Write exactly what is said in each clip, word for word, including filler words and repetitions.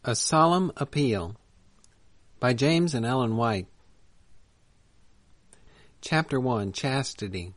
A Solemn Appeal by James and Ellen White. Chapter one. Chastity.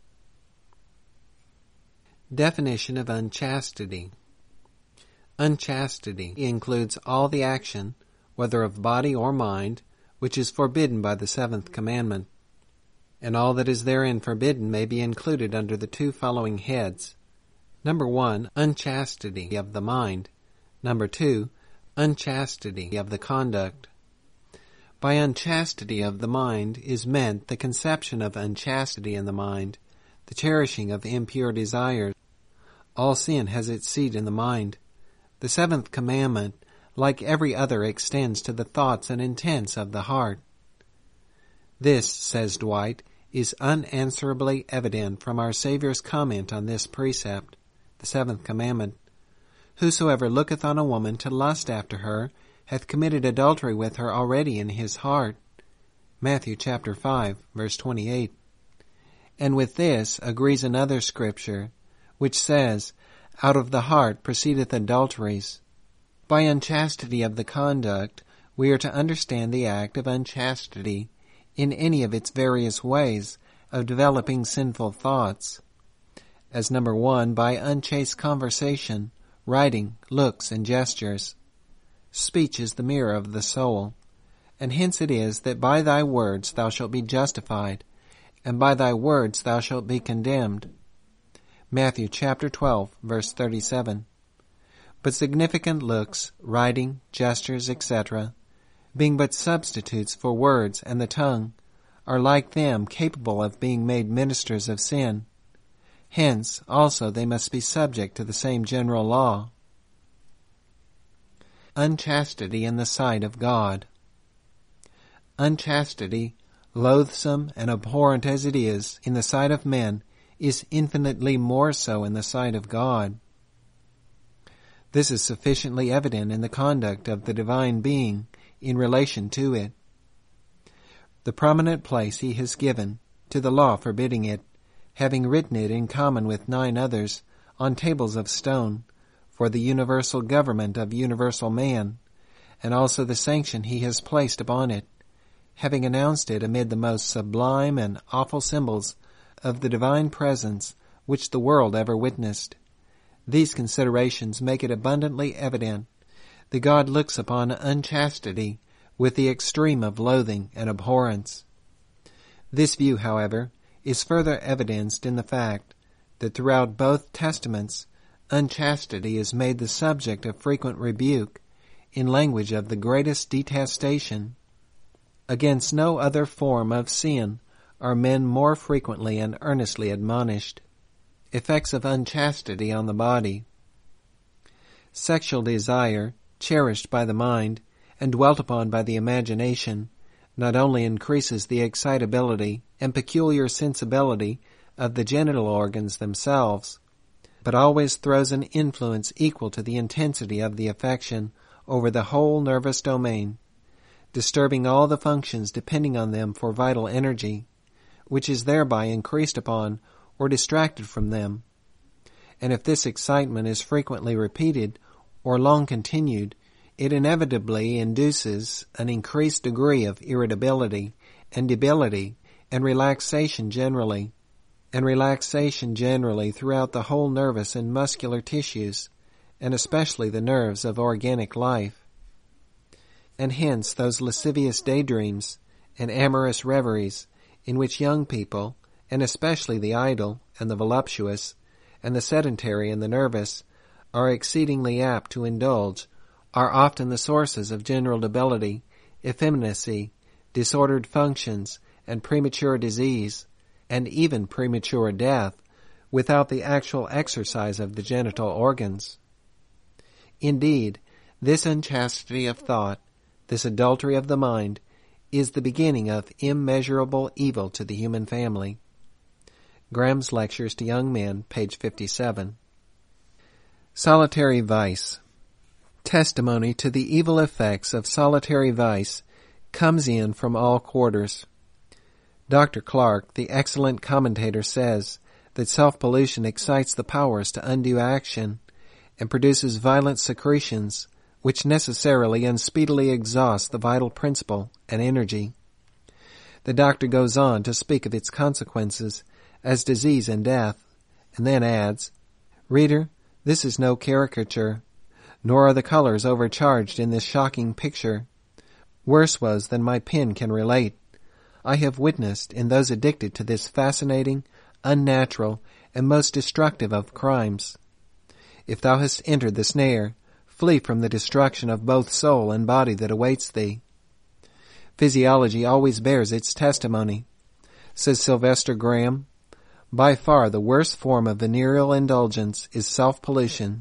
Definition of unchastity. Unchastity includes all the action, whether of body or mind, which is forbidden by the seventh commandment, and all that is therein forbidden may be included under the two following heads. Number one, unchastity of the mind. Number two, unchastity of the conduct. By unchastity of the mind is meant the conception of unchastity in the mind, the cherishing of impure desires. All sin has its seat in the mind. The seventh commandment, like every other, extends to the thoughts and intents of the heart. This, says Dwight, is unanswerably evident from our Savior's comment on this precept, the seventh commandment. Whosoever looketh on a woman to lust after her hath committed adultery with her already in his heart. Matthew chapter five, verse twenty-eight. And with this agrees another scripture, which says, Out of the heart proceedeth adulteries. By unchastity of the conduct, we are to understand the act of unchastity in any of its various ways of developing sinful thoughts. As number one, by unchaste conversation, writing, looks, and gestures. Speech is the mirror of the soul, and hence it is that by thy words thou shalt be justified, and by thy words thou shalt be condemned. Matthew chapter twelve, verse thirty-seven. But significant looks, writing, gestures, et cetera, being but substitutes for words and the tongue, are like them capable of being made ministers of sin. Hence, also, they must be subject to the same general law. Unchastity in the sight of God. Unchastity, loathsome and abhorrent as it is in the sight of men, is infinitely more so in the sight of God. This is sufficiently evident in the conduct of the divine being in relation to it. The prominent place he has given to the law forbidding it, having written it in common with nine others on tables of stone for the universal government of universal man, and also the sanction he has placed upon it, having announced it amid the most sublime and awful symbols of the divine presence which the world ever witnessed. These considerations make it abundantly evident that God looks upon unchastity with the extreme of loathing and abhorrence. This view, however, is further evidenced in the fact that throughout both testaments unchastity is made the subject of frequent rebuke in language of the greatest detestation. Against no other form of sin are men more frequently and earnestly admonished. Effects of unchastity on the body. Sexual desire, cherished by the mind and dwelt upon by the imagination, not only increases the excitability and peculiar sensibility of the genital organs themselves, but always throws an influence equal to the intensity of the affection over the whole nervous domain, disturbing all the functions depending on them for vital energy, which is thereby increased upon or distracted from them. And if this excitement is frequently repeated or long continued, it inevitably induces an increased degree of irritability and debility and relaxation generally, and relaxation generally throughout the whole nervous and muscular tissues, and especially the nerves of organic life. And hence those lascivious daydreams and amorous reveries in which young people, and especially the idle and the voluptuous, and the sedentary and the nervous, are exceedingly apt to indulge, are often the sources of general debility, effeminacy, disordered functions, and premature disease, and even premature death, without the actual exercise of the genital organs. Indeed, this unchastity of thought, this adultery of the mind, is the beginning of immeasurable evil to the human family. Graham's Lectures to Young Men, page fifty-seven. Solitary vice. Testimony to the evil effects of solitary vice comes in from all quarters. Doctor Clark, the excellent commentator, says that self-pollution excites the powers to undue action and produces violent secretions which necessarily and speedily exhausts the vital principle and energy. The doctor goes on to speak of its consequences as disease and death, and then adds, "Reader, this is no caricature, nor are the colors overcharged in this shocking picture. Worse was than my pen can relate. I have witnessed in those addicted to this fascinating, unnatural, and most destructive of crimes. If thou hast entered the snare, flee from the destruction of both soul and body that awaits thee. Physiology always bears its testimony. Says Sylvester Graham, by far the worst form of venereal indulgence is self-pollution.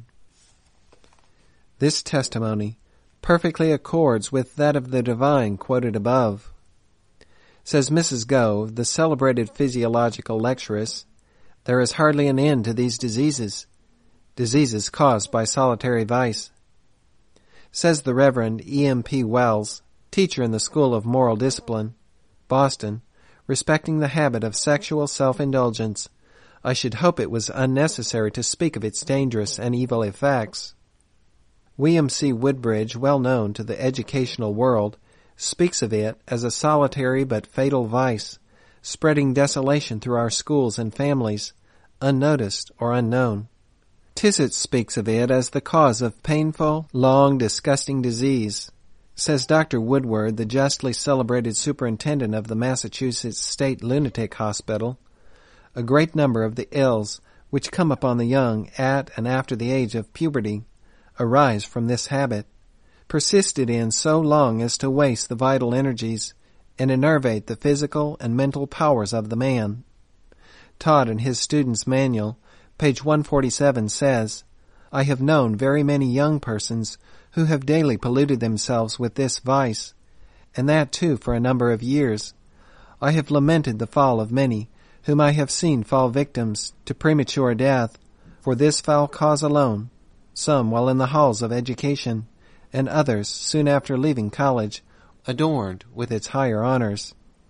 This testimony perfectly accords with that of the divine quoted above. Says Missus Gove, the celebrated physiological lecturess, there is hardly an end to these diseases, diseases caused by solitary vice. Says the Reverend E M P Wells, teacher in the School of Moral Discipline, Boston, respecting the habit of sexual self-indulgence, I should hope it was unnecessary to speak of its dangerous and evil effects. William C. Woodbridge, well known to the educational world, speaks of it as a solitary but fatal vice, spreading desolation through our schools and families, unnoticed or unknown. Tissot speaks of it as the cause of painful, long, disgusting disease. Says Doctor Woodward, the justly celebrated superintendent of the Massachusetts State Lunatic Hospital, a great number of the ills which come upon the young at and after the age of puberty arise from this habit, persisted in so long as to waste the vital energies and enervate the physical and mental powers of the man. Todd in his Student's Manual, page one forty-seven, says, I have known very many young persons who have daily polluted themselves with this vice, and that too for a number of years. I have lamented the fall of many whom I have seen fall victims to premature death for this foul cause alone, some while in the halls of education, and others soon after leaving college, adorned with its higher honors.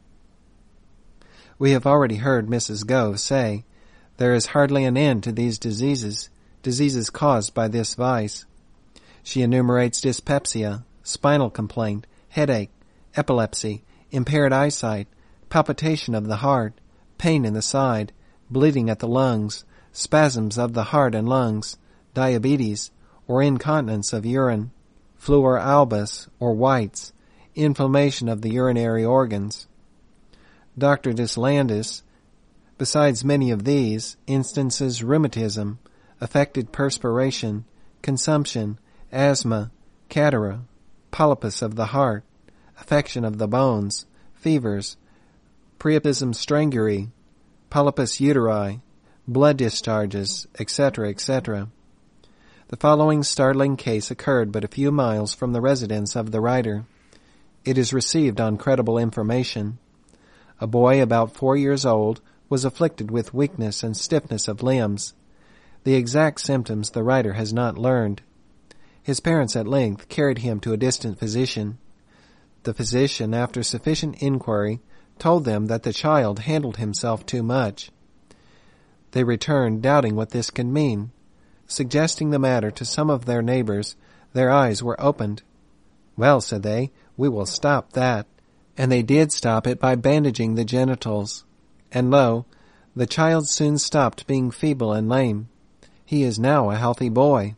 We have already heard Missus Gove say, there is hardly an end to these diseases, diseases caused by this vice. She enumerates dyspepsia, spinal complaint, headache, epilepsy, impaired eyesight, palpitation of the heart, pain in the side, bleeding at the lungs, spasms of the heart and lungs, diabetes, or incontinence of urine, fluor albus, or whites, inflammation of the urinary organs. Doctor Deslandis, besides many of these, instances rheumatism, affected perspiration, consumption, asthma, catarrh, polypus of the heart, affection of the bones, fevers, priapism strangeri, polypus uteri, blood discharges, et cetera, et cetera. The following startling case occurred but a few miles from the residence of the writer. It is received on credible information. A boy about four years old was afflicted with weakness and stiffness of limbs. The exact symptoms the writer has not learned. His parents at length carried him to a distant physician. The physician, after sufficient inquiry, told them that the child handled himself too much. They returned, doubting what this could mean. Suggesting the matter to some of their neighbors, their eyes were opened. Well, said they, we will stop that. And they did stop it by bandaging the genitals. And lo, the child soon stopped being feeble and lame. He is now a healthy boy.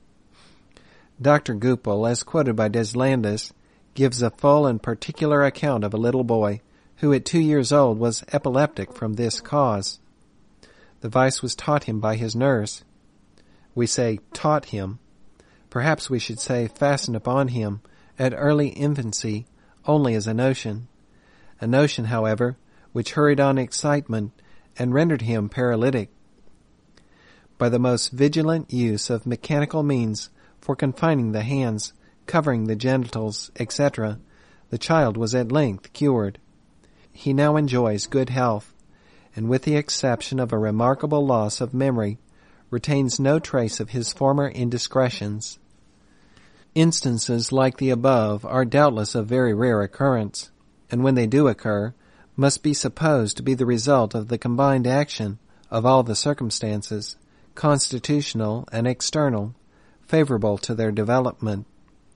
Doctor Goupil, as quoted by Deslandis, gives a full and particular account of a little boy who at two years old was epileptic from this cause. The vice was taught him by his nurse. We say taught him. Perhaps we should say fastened upon him at early infancy only as a notion. A notion, however, which hurried on excitement and rendered him paralytic. By the most vigilant use of mechanical means for confining the hands, covering the genitals, et cetera, the child was at length cured. He now enjoys good health, and with the exception of a remarkable loss of memory, retains no trace of his former indiscretions. Instances like the above are doubtless of very rare occurrence, and when they do occur, must be supposed to be the result of the combined action of all the circumstances, constitutional and external, favorable to their development.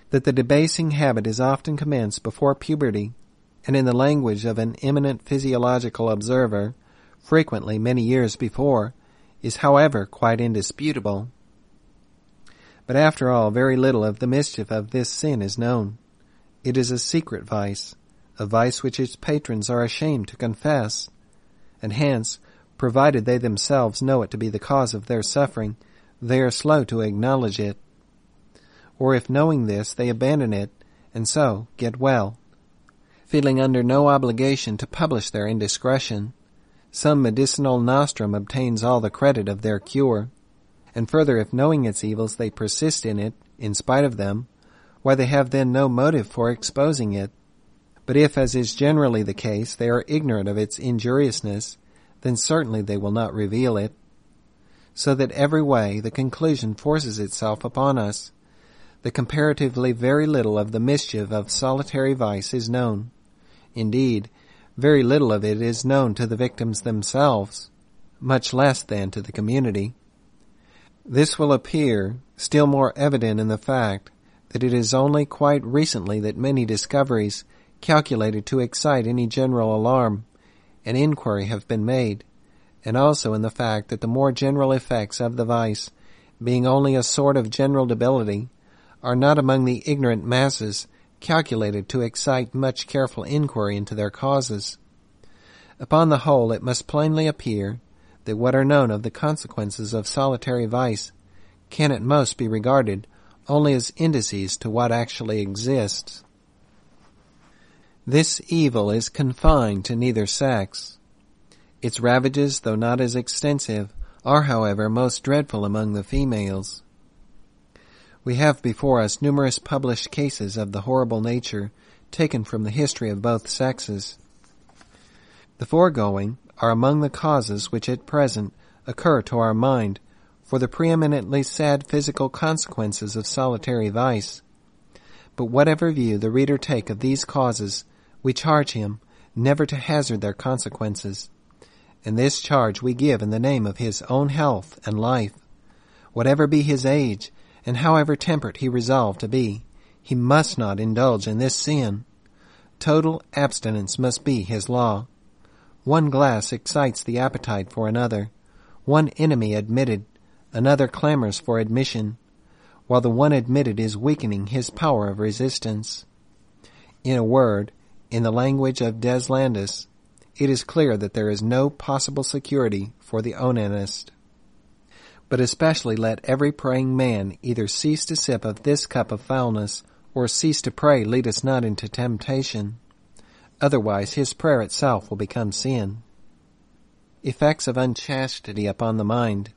that the debasing habit is often commenced before puberty, and in the language of an eminent physiological observer, frequently many years before, is however quite indisputable. But after all, very little of the mischief of this sin is known. It is a secret vice, a vice which its patrons are ashamed to confess, and hence, provided they themselves know it to be the cause of their suffering, they are slow to acknowledge it. Or if knowing this, they abandon it, and so get well, feeling under no obligation to publish their indiscretion. Some medicinal nostrum obtains all the credit of their cure. And further, if knowing its evils they persist in it, in spite of them, why they have then no motive for exposing it. But if, as is generally the case, they are ignorant of its injuriousness, then certainly they will not reveal it. So that every way the conclusion forces itself upon us, that comparatively very little of the mischief of solitary vice is known. Indeed, very little of it is known to the victims themselves, much less than to the community. This will appear still more evident in the fact that it is only quite recently that many discoveries calculated to excite any general alarm and inquiry have been made, and also in the fact that the more general effects of the vice, being only a sort of general debility, are not among the ignorant masses calculated to excite much careful inquiry into their causes. Upon the whole, it must plainly appear that what are known of the consequences of solitary vice can at most be regarded only as indices to what actually exists. This evil is confined to neither sex. Its ravages, though not as extensive, are, however, most dreadful among the females. We have before us numerous published cases of the horrible nature taken from the history of both sexes. The foregoing are among the causes which at present occur to our mind for the preeminently sad physical consequences of solitary vice. But whatever view the reader take of these causes, we charge him never to hazard their consequences, and this charge we give in the name of his own health and life. Whatever be his age, and however temperate he resolve to be, he must not indulge in this sin. Total abstinence must be his law. One glass excites the appetite for another. One enemy admitted, another clamors for admission, while the one admitted is weakening his power of resistance. In a word, in the language of Deslandus, it is clear that there is no possible security for the onanist. But especially let every praying man either cease to sip of this cup of foulness, or cease to pray, lead us not into temptation. Otherwise his prayer itself will become sin. Effects of unchastity upon the mind.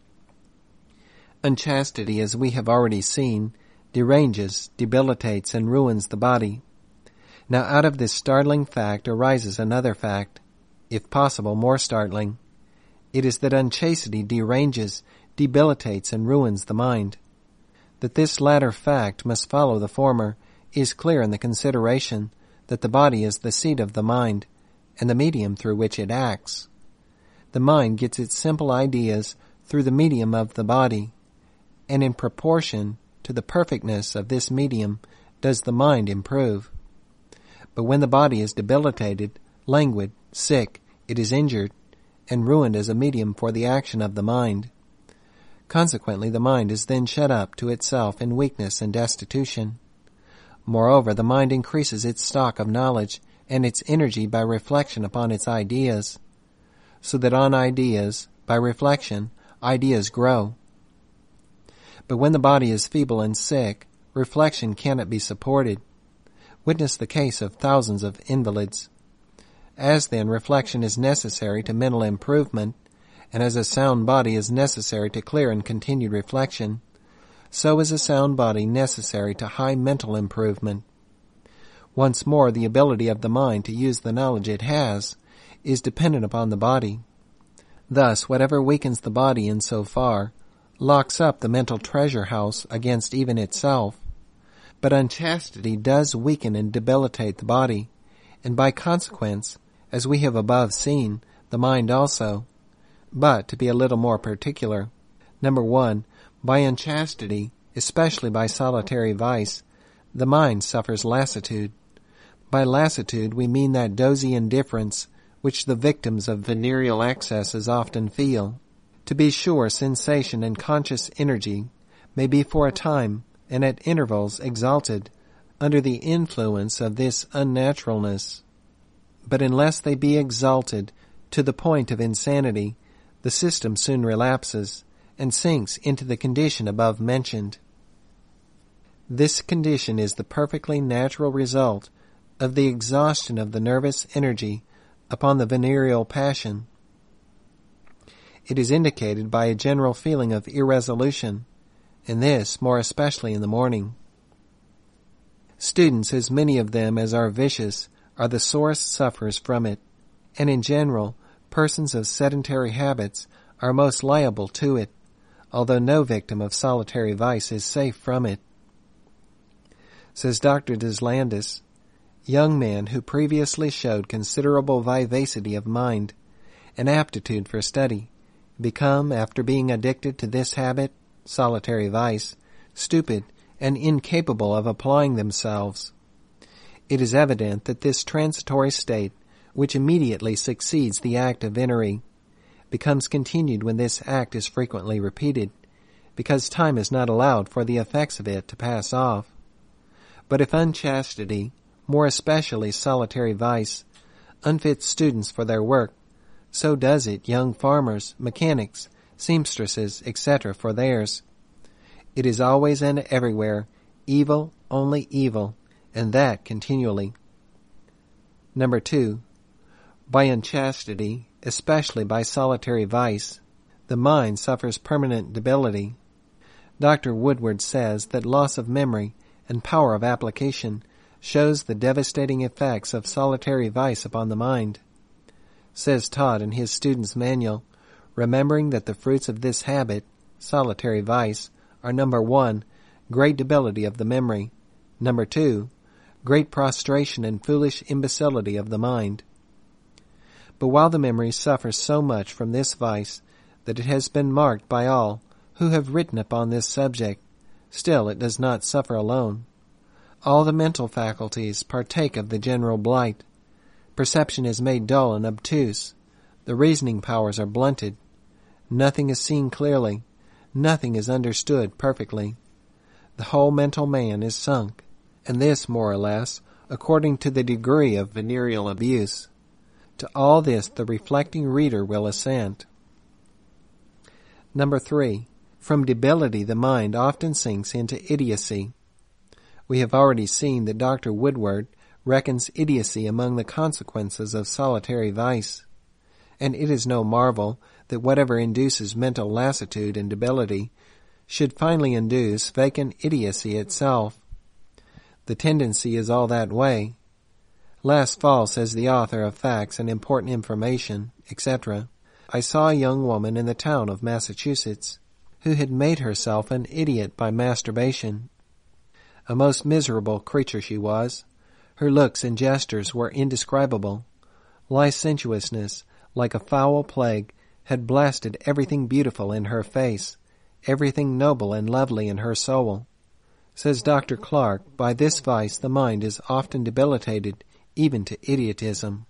Unchastity, as we have already seen, deranges, debilitates, and ruins the body. Now out of this startling fact arises another fact, if possible more startling. It is that unchastity deranges, debilitates, and ruins the mind. That this latter fact must follow the former is clear in the consideration that the body is the seat of the mind, and the medium through which it acts. The mind gets its simple ideas through the medium of the body, and in proportion to the perfectness of this medium does the mind improve. But when the body is debilitated, languid, sick, it is injured, and ruined as a medium for the action of the mind. Consequently, the mind is then shut up to itself in weakness and destitution. Moreover, the mind increases its stock of knowledge and its energy by reflection upon its ideas, so that on ideas, by reflection, ideas grow. But when the body is feeble and sick, reflection cannot be supported. Witness the case of thousands of invalids. As then reflection is necessary to mental improvement, and as a sound body is necessary to clear and continued reflection, so is a sound body necessary to high mental improvement. Once more, the ability of the mind to use the knowledge it has is dependent upon the body. Thus, whatever weakens the body in so far locks up the mental treasure house against even itself. But unchastity does weaken and debilitate the body, and by consequence, as we have above seen, the mind also. But, to be a little more particular, number one, by unchastity, especially by solitary vice, the mind suffers lassitude. By lassitude we mean that dozy indifference which the victims of venereal excesses often feel. To be sure, sensation and conscious energy may be for a time and at intervals exalted under the influence of this unnaturalness. But unless they be exalted to the point of insanity, the system soon relapses and sinks into the condition above mentioned. This condition is the perfectly natural result of the exhaustion of the nervous energy upon the venereal passion. It is indicated by a general feeling of irresolution, and this more especially in the morning. Students, as many of them as are vicious, are the sorest sufferers from it, and in general, persons of sedentary habits are most liable to it, although no victim of solitary vice is safe from it. Says Doctor Deslandis, young men who previously showed considerable vivacity of mind and aptitude for study become, after being addicted to this habit, solitary vice, stupid and incapable of applying themselves. It is evident that this transitory state, which immediately succeeds the act of venery, becomes continued when this act is frequently repeated, because time is not allowed for the effects of it to pass off. But if unchastity, more especially solitary vice, unfits students for their work, so does it young farmers, mechanics, seamstresses, et cetera for theirs. It is always and everywhere evil, only evil, and that continually. Number two, by unchastity, especially by solitary vice, the mind suffers permanent debility. Doctor Woodward says that loss of memory and power of application shows the devastating effects of solitary vice upon the mind. Says Todd in his student's manual, remembering that the fruits of this habit, solitary vice, are number one, great debility of the memory, number two, great prostration and foolish imbecility of the mind. But while the memory suffers so much from this vice that it has been marked by all who have written upon this subject, still it does not suffer alone. All the mental faculties partake of the general blight. Perception is made dull and obtuse. The reasoning powers are blunted. Nothing is seen clearly. Nothing is understood perfectly. The whole mental man is sunk, and this more or less according to the degree of venereal abuse. To all this the reflecting reader will assent. Number three, from debility the mind often sinks into idiocy. We have already seen that Doctor Woodward reckons idiocy among the consequences of solitary vice, and it is no marvel that whatever induces mental lassitude and debility should finally induce vacant idiocy itself. The tendency is all that way. Last fall, says the author of Facts and Important Information, et cetera, I saw a young woman in the town of Massachusetts who had made herself an idiot by masturbation. A most miserable creature she was. Her looks and gestures were indescribable. Licentiousness, like a foul plague, had blasted everything beautiful in her face, everything noble and lovely in her soul. Says Doctor Clark, by this vice the mind is often debilitated, even to idiotism.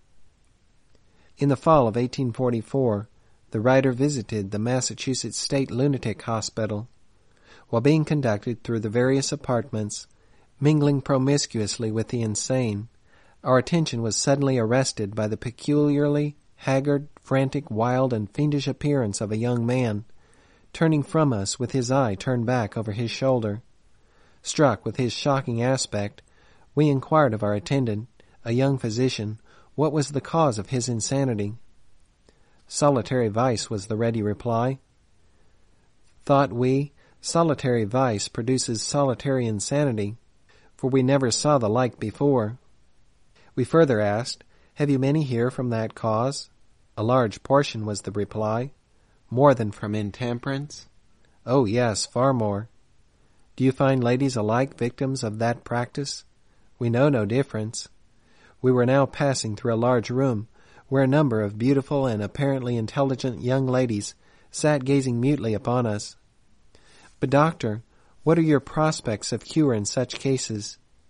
In the fall of eighteen forty-four, the writer visited the Massachusetts State Lunatic Hospital. While being conducted through the various apartments, mingling promiscuously with the insane, our attention was suddenly arrested by the peculiarly haggard, frantic, wild, and fiendish appearance of a young man, turning from us with his eye turned back over his shoulder. Struck with his shocking aspect, we inquired of our attendant, a young physician, what was the cause of his insanity. Solitary vice, was the ready reply. Thought we, solitary vice produces solitary insanity, for we never saw the like before. We further asked, have you many here from that cause? A large portion, was the reply. More than from intemperance? Oh, yes, far more. Do you find ladies alike victims of that practice? We know no difference. We were now passing through a large room, where a number of beautiful and apparently intelligent young ladies sat gazing mutely upon us. But, doctor, what are your prospects of cure in such cases?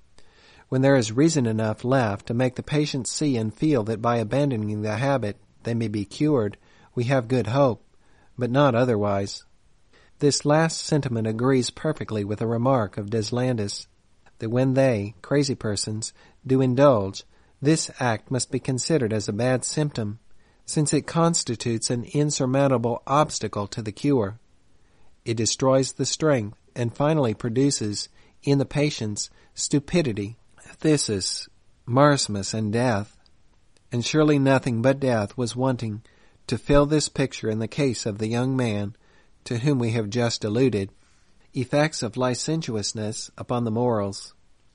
when there is reason enough left to make the patient see and feel that by abandoning the habit they may be cured, we have good hope, but not otherwise. This last sentiment agrees perfectly with a remark of Deslandus, that when they, crazy persons, do indulge, this act must be considered as a bad symptom, since it constitutes an insurmountable obstacle to the cure. It destroys the strength and finally produces, in the patients, stupidity, phthisis, marasmus, and death. And surely nothing but death was wanting to fill this picture in the case of the young man to whom we have just alluded. Effects of licentiousness upon the morals.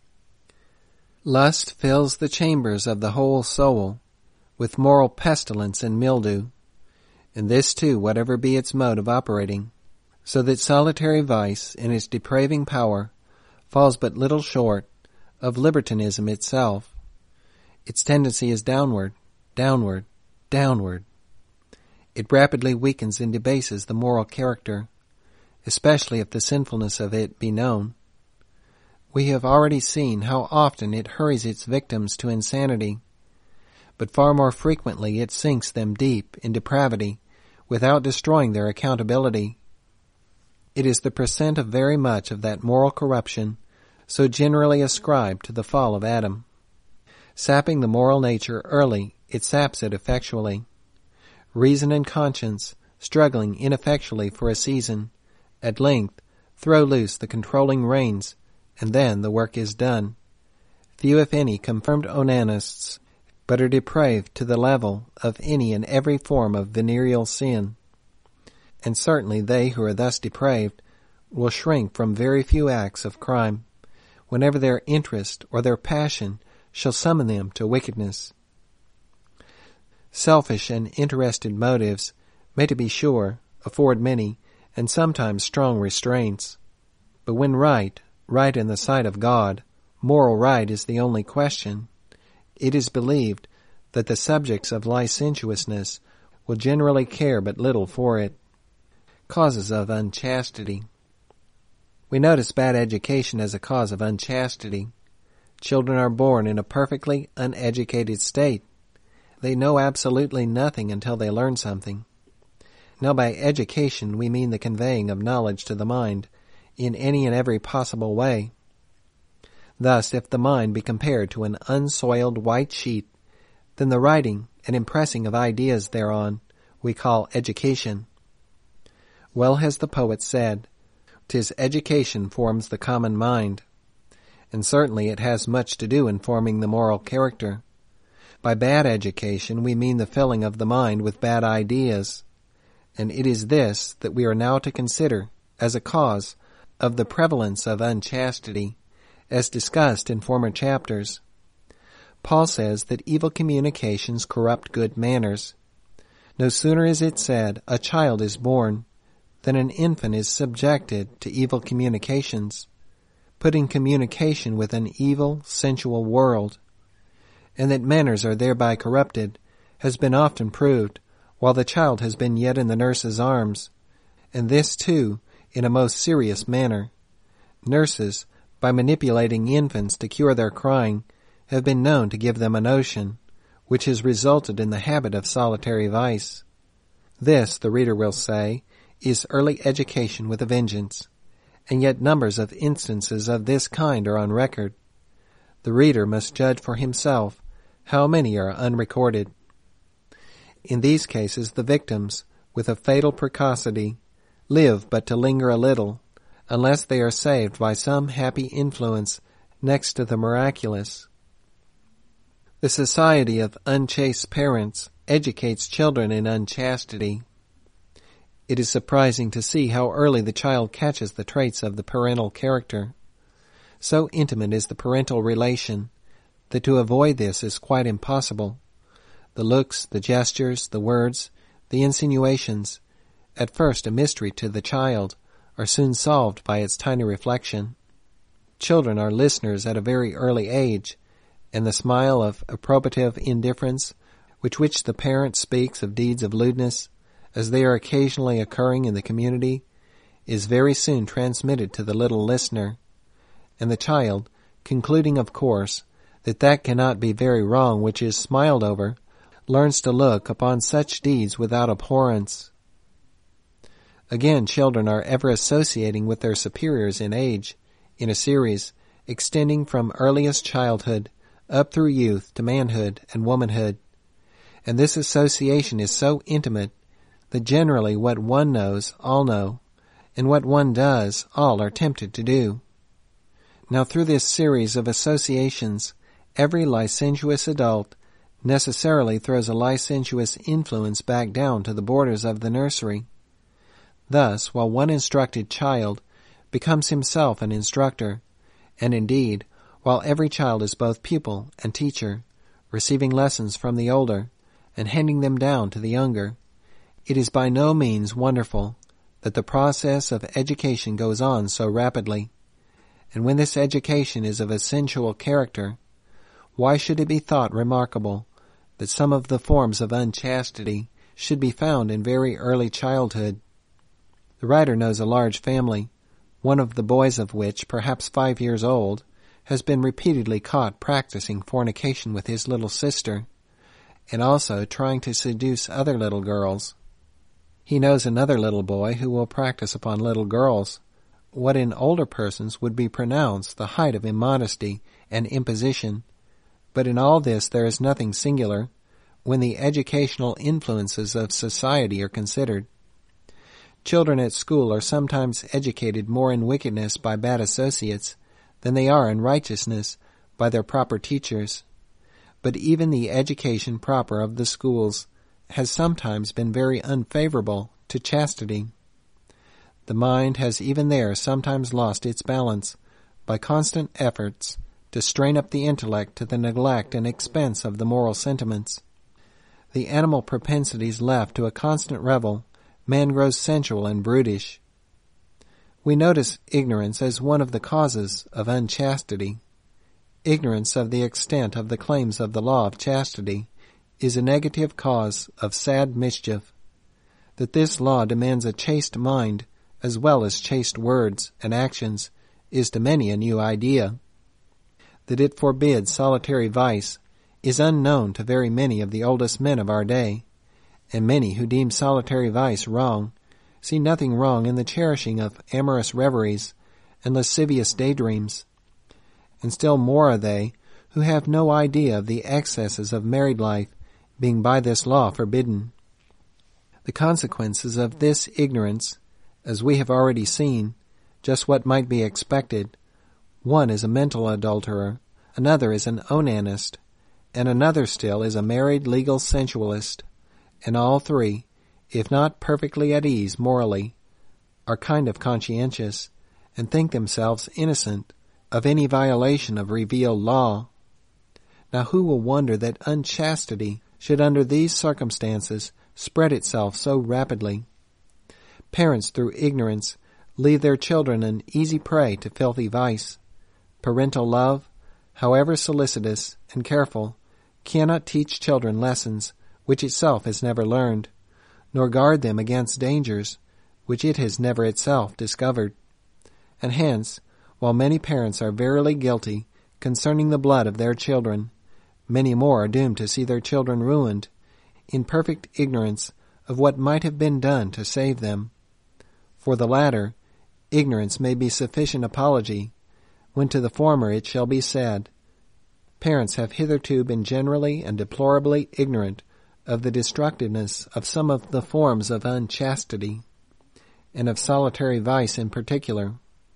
Lust fills the chambers of the whole soul with moral pestilence and mildew, and this too, whatever be its mode of operating, so that solitary vice, in its depraving power, falls but little short of libertinism itself. Its tendency is downward, downward, downward. It rapidly weakens and debases the moral character, especially if the sinfulness of it be known. We have already seen how often it hurries its victims to insanity, but far more frequently it sinks them deep in depravity without destroying their accountability. It is the percent of very much of that moral corruption so generally ascribed to the fall of Adam. Sapping the moral nature early, it saps it effectually. Reason and conscience, struggling ineffectually for a season, at length throw loose the controlling reins, and then the work is done. Few, if any, confirmed onanists, but are depraved to the level of any and every form of venereal sin. And certainly they who are thus depraved will shrink from very few acts of crime, whenever their interest or their passion shall summon them to wickedness. Selfish and interested motives may, to be sure, afford many and sometimes strong restraints. But when right, right in the sight of God, moral right is the only question, it is believed that the subjects of licentiousness will generally care but little for it. Causes of unchastity. We notice bad education as a cause of unchastity. Children are born in a perfectly uneducated state. They know absolutely nothing until they learn something. Now by education we mean the conveying of knowledge to the mind in any and every possible way. Thus, if the mind be compared to an unsoiled white sheet, then the writing and impressing of ideas thereon we call education. Well has the poet said, "'Tis education forms the common mind," and certainly it has much to do in forming the moral character. By bad education we mean the filling of the mind with bad ideas, and it is this that we are now to consider as a cause of the prevalence of unchastity, as discussed in former chapters. Paul says that evil communications corrupt good manners. No sooner is it said, "A child is born," than an infant is subjected to evil communications, put in communication with an evil, sensual world. And that manners are thereby corrupted has been often proved while the child has been yet in the nurse's arms, and this, too, in a most serious manner. Nurses, by manipulating infants to cure their crying, have been known to give them a notion, which has resulted in the habit of solitary vice. This, the reader will say, is early education with a vengeance, and yet numbers of instances of this kind are on record. The reader must judge for himself how many are unrecorded. In these cases the victims, with a fatal precocity, live but to linger a little, unless they are saved by some happy influence next to the miraculous. The society of unchaste parents educates children in unchastity. It is surprising to see how early the child catches the traits of the parental character. So intimate is the parental relation that to avoid this is quite impossible. The looks, the gestures, the words, the insinuations, at first a mystery to the child, are soon solved by its tiny reflection. Children are listeners at a very early age, and the smile of approbative indifference with which the parent speaks of deeds of lewdness, as they are occasionally occurring in the community, is very soon transmitted to the little listener, and the child, concluding, of course, that that cannot be very wrong which is smiled over, learns to look upon such deeds without abhorrence. Again, children are ever associating with their superiors in age, in a series extending from earliest childhood up through youth to manhood and womanhood. And this association is so intimate that generally what one knows, all know, and what one does, all are tempted to do. Now through this series of associations, every licentious adult necessarily throws a licentious influence back down to the borders of the nursery. Thus, while one instructed child becomes himself an instructor, and indeed, while every child is both pupil and teacher, receiving lessons from the older and handing them down to the younger, it is by no means wonderful that the process of education goes on so rapidly. And when this education is of a sensual character, why should it be thought remarkable that some of the forms of unchastity should be found in very early childhood? The writer knows a large family, one of the boys of which, perhaps five years old, has been repeatedly caught practicing fornication with his little sister, and also trying to seduce other little girls. He knows another little boy who will practice upon little girls what in older persons would be pronounced the height of immodesty and imposition, but in all this there is nothing singular when the educational influences of society are considered. Children at school are sometimes educated more in wickedness by bad associates than they are in righteousness by their proper teachers. But even the education proper of the schools has sometimes been very unfavorable to chastity. The mind has even there sometimes lost its balance by constant efforts to strain up the intellect to the neglect and expense of the moral sentiments. The animal propensities left to a constant revel, man grows sensual and brutish. We notice ignorance as one of the causes of unchastity. Ignorance of the extent of the claims of the law of chastity is a negative cause of sad mischief. That this law demands a chaste mind as well as chaste words and actions is to many a new idea. That it forbids solitary vice is unknown to very many of the oldest men of our day, and many who deem solitary vice wrong see nothing wrong in the cherishing of amorous reveries and lascivious daydreams. And still more are they who have no idea of the excesses of married life being by this law forbidden. The consequences of this ignorance, as we have already seen, just what might be expected. One is a mental adulterer, another is an onanist, and another still is a married legal sensualist, and all three, if not perfectly at ease morally, are kind of conscientious, and think themselves innocent of any violation of revealed law. Now who will wonder that unchastity should under these circumstances spread itself so rapidly? Parents, through ignorance, leave their children an easy prey to filthy vice. Parental love, however solicitous and careful, cannot teach children lessons which itself has never learned, nor guard them against dangers which it has never itself discovered. And hence, while many parents are verily guilty concerning the blood of their children, many more are doomed to see their children ruined, in perfect ignorance of what might have been done to save them. For the latter, ignorance may be sufficient apology, when to the former it shall be said, parents have hitherto been generally and deplorably ignorant of the destructiveness of some of the forms of unchastity, and of solitary vice in particular.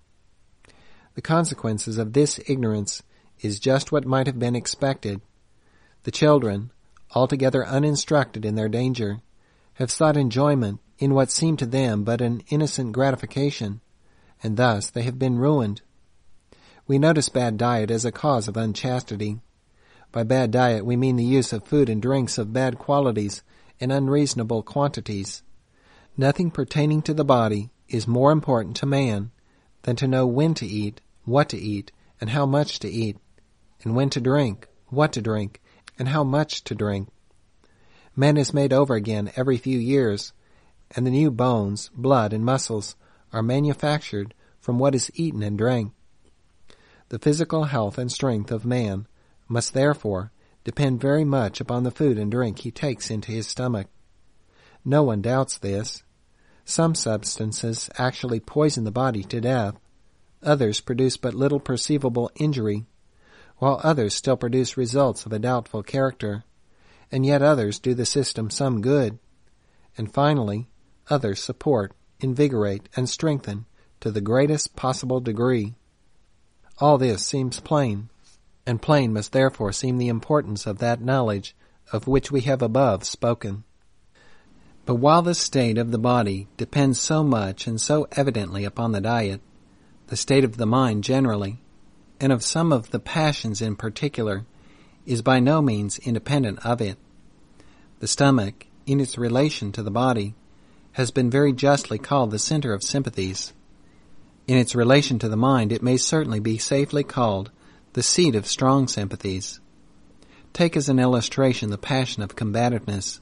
The consequences of this ignorance is just what might have been expected. The children, altogether uninstructed in their danger, have sought enjoyment in what seemed to them but an innocent gratification, and thus they have been ruined. We notice bad diet as a cause of unchastity. By bad diet we mean the use of food and drinks of bad qualities in unreasonable quantities. Nothing pertaining to the body is more important to man than to know when to eat, what to eat, and how much to eat, and when to drink, what to drink, and how much to drink. Man is made over again every few years, and the new bones, blood, and muscles are manufactured from what is eaten and drank. The The physical health and strength of man must therefore depend very much upon the food and drink he takes into his stomach. No one doubts this. Some substances actually poison the body to death. Others produce but little perceivable injury, while others still produce results of a doubtful character, and yet others do the system some good. And finally, others support, invigorate, and strengthen to the greatest possible degree. All this seems plain, and plain must therefore seem the importance of that knowledge of which we have above spoken. But while the state of the body depends so much and so evidently upon the diet, the state of the mind generally, and of some of the passions in particular, is by no means independent of it. The stomach, in its relation to the body, has been very justly called the center of sympathies. In its relation to the mind, it may certainly be safely called the seat of strong sympathies. Take as an illustration the passion of combativeness.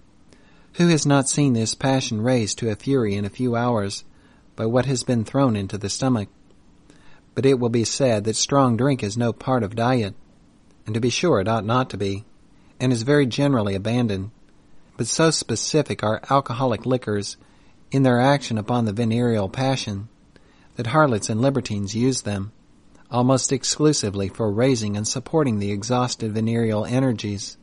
Who has not seen this passion raised to a fury in a few hours by what has been thrown into the stomach? But it will be said that strong drink is no part of diet, and to be sure it ought not to be, and is very generally abandoned. But so specific are alcoholic liquors in their action upon the venereal passion, that harlots and libertines use them, almost exclusively for raising and supporting the exhausted venereal energies.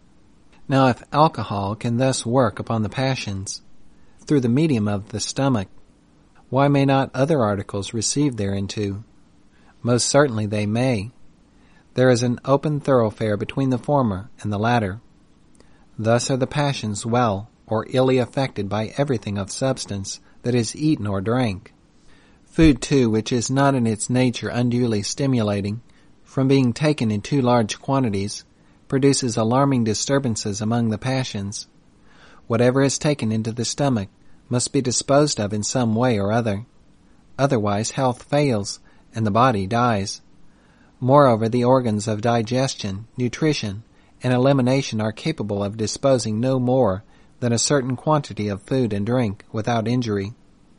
Now if alcohol can thus work upon the passions, through the medium of the stomach, why may not other articles receive thereinto? Most certainly they may. There is an open thoroughfare between the former and the latter. Thus are the passions well or illy affected by everything of substance that is eaten or drank. Food, too, which is not in its nature unduly stimulating, from being taken in too large quantities, produces alarming disturbances among the passions. Whatever is taken into the stomach must be disposed of in some way or other. Otherwise health fails, and the body dies. Moreover, the organs of digestion, nutrition, and elimination are capable of disposing no more than a certain quantity of food and drink without injury.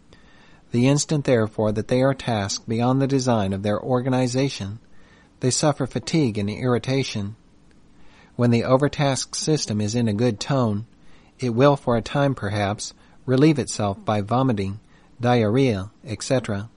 The instant, therefore, that they are tasked beyond the design of their organization, they suffer fatigue and irritation. When the overtasked system is in a good tone, it will for a time perhaps relieve itself by vomiting, diarrhea, et cetera.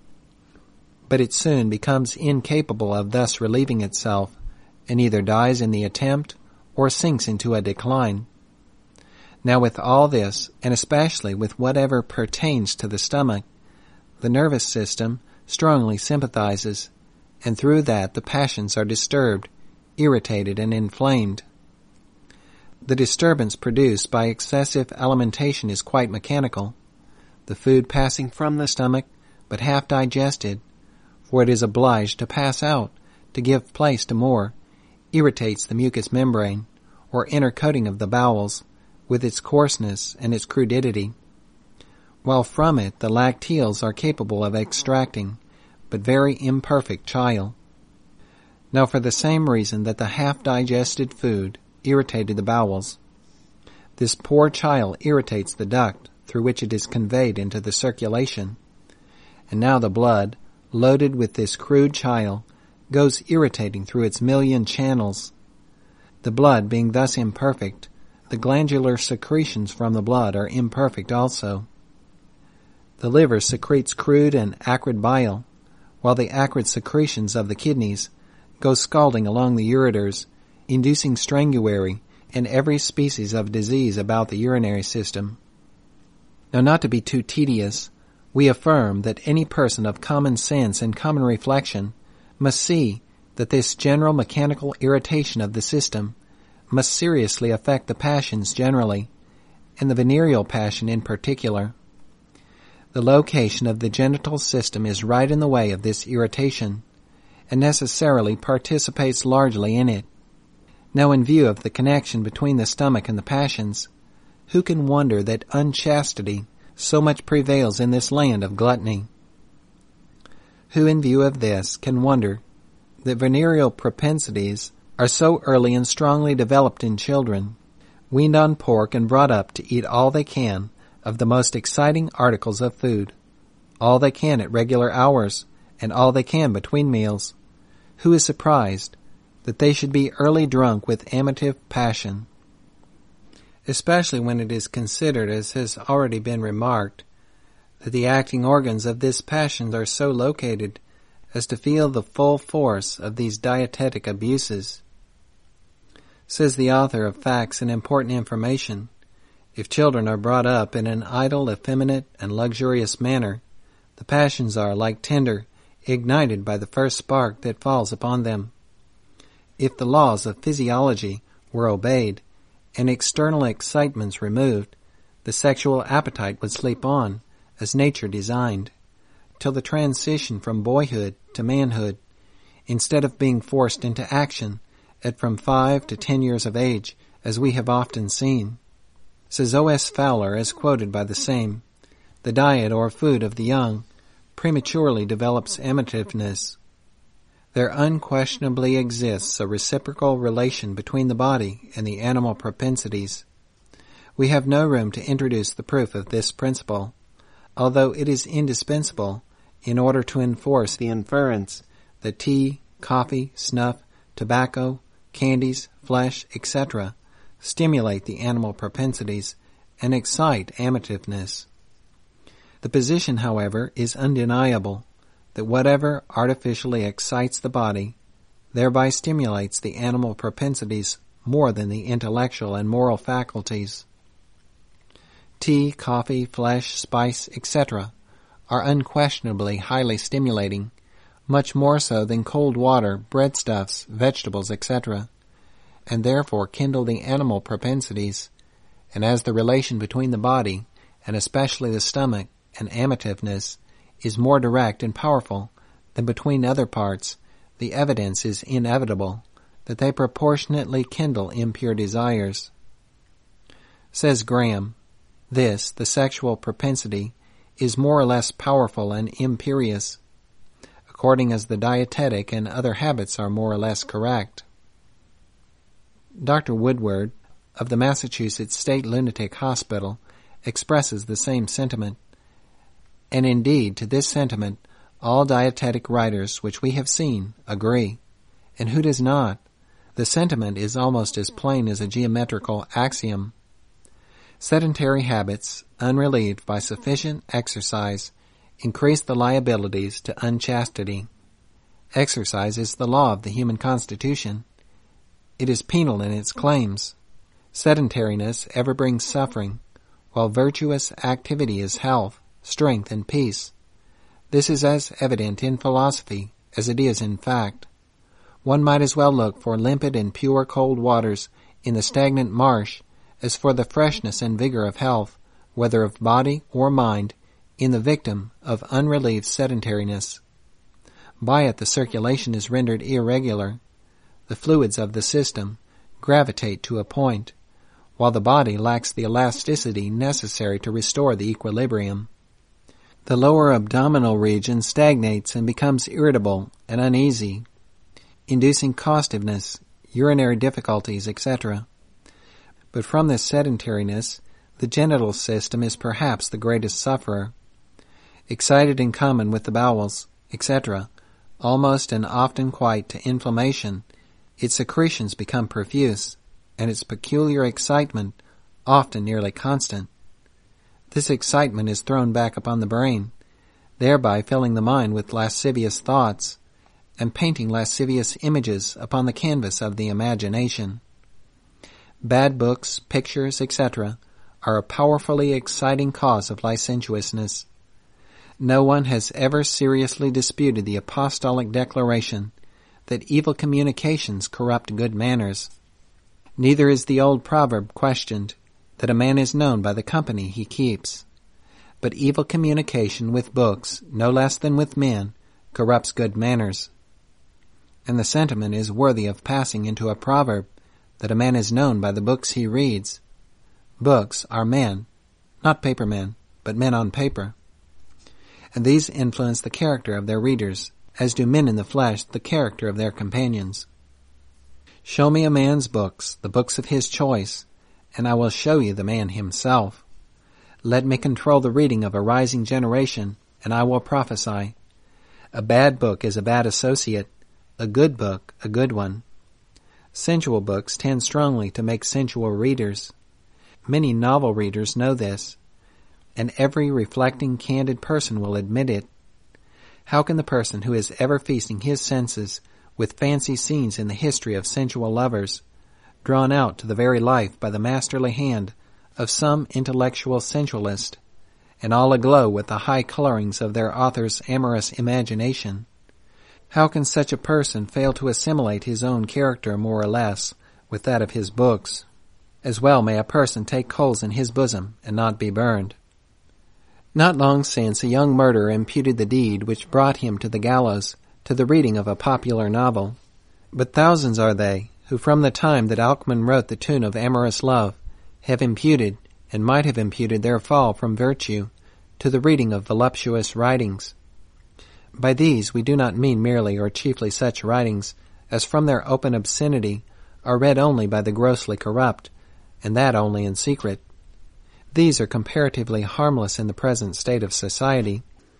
But it soon becomes incapable of thus relieving itself, and either dies in the attempt or sinks into a decline. Now with all this, and especially with whatever pertains to the stomach, the nervous system strongly sympathizes, and through that the passions are disturbed, irritated, and inflamed. The disturbance produced by excessive alimentation is quite mechanical. The food passing from the stomach, but half digested, for it is obliged to pass out to give place to more, irritates the mucous membrane, or inner coating of the bowels, with its coarseness and its crudity, while from it the lacteals are capable of extracting but very imperfect chyle. Now for the same reason that the half-digested food irritated the bowels, this poor chyle irritates the duct through which it is conveyed into the circulation, and now the blood, loaded with this crude chyle, goes irritating through its million channels. The blood being thus imperfect, the glandular secretions from the blood are imperfect also. The liver secretes crude and acrid bile, while the acrid secretions of the kidneys go scalding along the ureters, inducing strangury and every species of disease about the urinary system. Now, not to be too tedious, we affirm that any person of common sense and common reflection must see that this general mechanical irritation of the system must seriously affect the passions generally, and the venereal passion in particular. The location of the genital system is right in the way of this irritation, and necessarily participates largely in it. Now, in view of the connection between the stomach and the passions, who can wonder that unchastity so much prevails in this land of gluttony? Who, in view of this, can wonder that venereal propensities are so early and strongly developed in children, weaned on pork and brought up to eat all they can of the most exciting articles of food, all they can at regular hours, and all they can between meals, who is surprised that they should be early drunk with amative passion? Especially when it is considered, as has already been remarked, that the acting organs of this passion are so located as to feel the full force of these dietetic abuses. Says the author of Facts and Important Information, if children are brought up in an idle, effeminate, and luxurious manner, the passions are, like tinder, ignited by the first spark that falls upon them. If the laws of physiology were obeyed, and external excitements removed, the sexual appetite would sleep on, as nature designed, till the transition from boyhood to manhood, instead of being forced into action at from five to ten years of age, as we have often seen. Says O S Fowler, as quoted by the same, the diet or food of the young prematurely develops amativeness. There unquestionably exists a reciprocal relation between the body and the animal propensities. We have no room to introduce the proof of this principle, although it is indispensable in order to enforce the inference that tea, coffee, snuff, tobacco, candies, flesh, et cetera stimulate the animal propensities and excite amativeness. The position, however, is undeniable that whatever artificially excites the body thereby stimulates the animal propensities more than the intellectual and moral faculties. Tea, coffee, flesh, spice, et cetera are unquestionably highly stimulating, much more so than cold water, breadstuffs, vegetables, et cetera, and therefore kindle the animal propensities, and as the relation between the body, and especially the stomach, and amativeness is more direct and powerful than between other parts, the evidence is inevitable that they proportionately kindle impure desires. Says Graham, this, the sexual propensity, is more or less powerful and imperious, according as the dietetic and other habits are more or less correct. Doctor Woodward, of the Massachusetts State Lunatic Hospital, expresses the same sentiment, and indeed to this sentiment all dietetic writers which we have seen agree. And who does not? The sentiment is almost as plain as a geometrical axiom. Sedentary habits, unrelieved by sufficient exercise, increase the liabilities to unchastity. Exercise is the law of the human constitution. It is penal in its claims. Sedentariness ever brings suffering, while virtuous activity is health, strength, and peace. This is as evident in philosophy as it is in fact. One might as well look for limpid and pure cold waters in the stagnant marsh as for the freshness and vigor of health, whether of body or mind, in the victim of unrelieved sedentariness. By it the circulation is rendered irregular. The fluids of the system gravitate to a point, while the body lacks the elasticity necessary to restore the equilibrium. The lower abdominal region stagnates and becomes irritable and uneasy, inducing costiveness, urinary difficulties, et cetera. But from this sedentariness, the genital system is perhaps the greatest sufferer. Excited in common with the bowels, et cetera, almost and often quite to inflammation, its secretions become profuse, and its peculiar excitement often nearly constant. This excitement is thrown back upon the brain, thereby filling the mind with lascivious thoughts, and painting lascivious images upon the canvas of the imagination. Bad books, pictures, et cetera are a powerfully exciting cause of licentiousness. No one has ever seriously disputed the apostolic declaration that evil communications corrupt good manners. Neither is the old proverb questioned that a man is known by the company he keeps. But evil communication with books, no less than with men, corrupts good manners. And the sentiment is worthy of passing into a proverb that a man is known by the books he reads. Books are men, not paper men, but men on paper. And these influence the character of their readers, as do men in the flesh the character of their companions. Show me a man's books, the books of his choice, and I will show you the man himself. Let me control the reading of a rising generation, and I will prophesy. A bad book is a bad associate, a good book a good one. Sensual books tend strongly to make sensual readers. Many novel readers know this, and every reflecting, candid person will admit it. How can the person who is ever feasting his senses with fancy scenes in the history of sensual lovers, drawn out to the very life by the masterly hand of some intellectual sensualist, and all aglow with the high colorings of their author's amorous imagination, how can such a person fail to assimilate his own character more or less with that of his books? As well may a person take coals in his bosom and not be burned. Not long since a young murderer imputed the deed which brought him to the gallows to the reading of a popular novel. But thousands are they who from the time that Alcman wrote the tune of amorous love have imputed, and might have imputed, their fall from virtue to the reading of voluptuous writings. By these we do not mean merely or chiefly such writings as from their open obscenity are read only by the grossly corrupt, and that only in secret. These are comparatively harmless in the present state of society.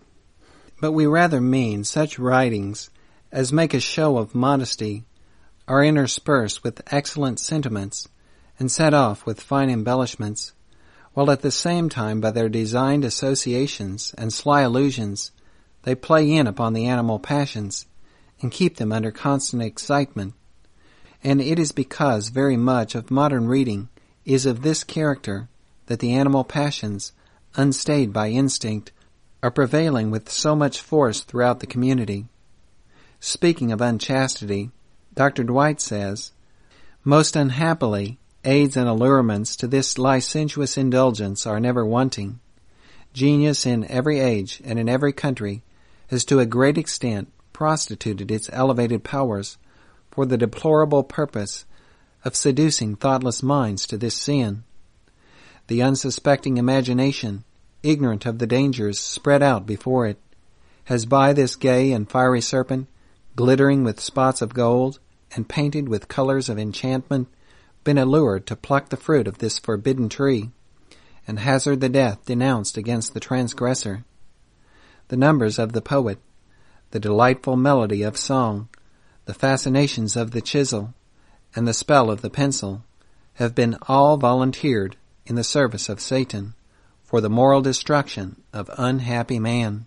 But we rather mean such writings as make a show of modesty, are interspersed with excellent sentiments, and set off with fine embellishments, while at the same time by their designed associations and sly allusions they play in upon the animal passions, and keep them under constant excitement. And it is because very much of modern reading is of this character that the animal passions, unstayed by instinct, are prevailing with so much force throughout the community. Speaking of unchastity, Doctor Dwight says, "Most unhappily, aids and allurements to this licentious indulgence are never wanting. Genius in every age and in every country has to a great extent prostituted its elevated powers for the deplorable purpose of seducing thoughtless minds to this sin. The unsuspecting imagination, ignorant of the dangers spread out before it, has by this gay and fiery serpent, glittering with spots of gold and painted with colors of enchantment, been allured to pluck the fruit of this forbidden tree, and hazard the death denounced against the transgressor. The numbers of the poet, the delightful melody of song, the fascinations of the chisel, and the spell of the pencil have been all volunteered in the service of Satan for the moral destruction of unhappy man."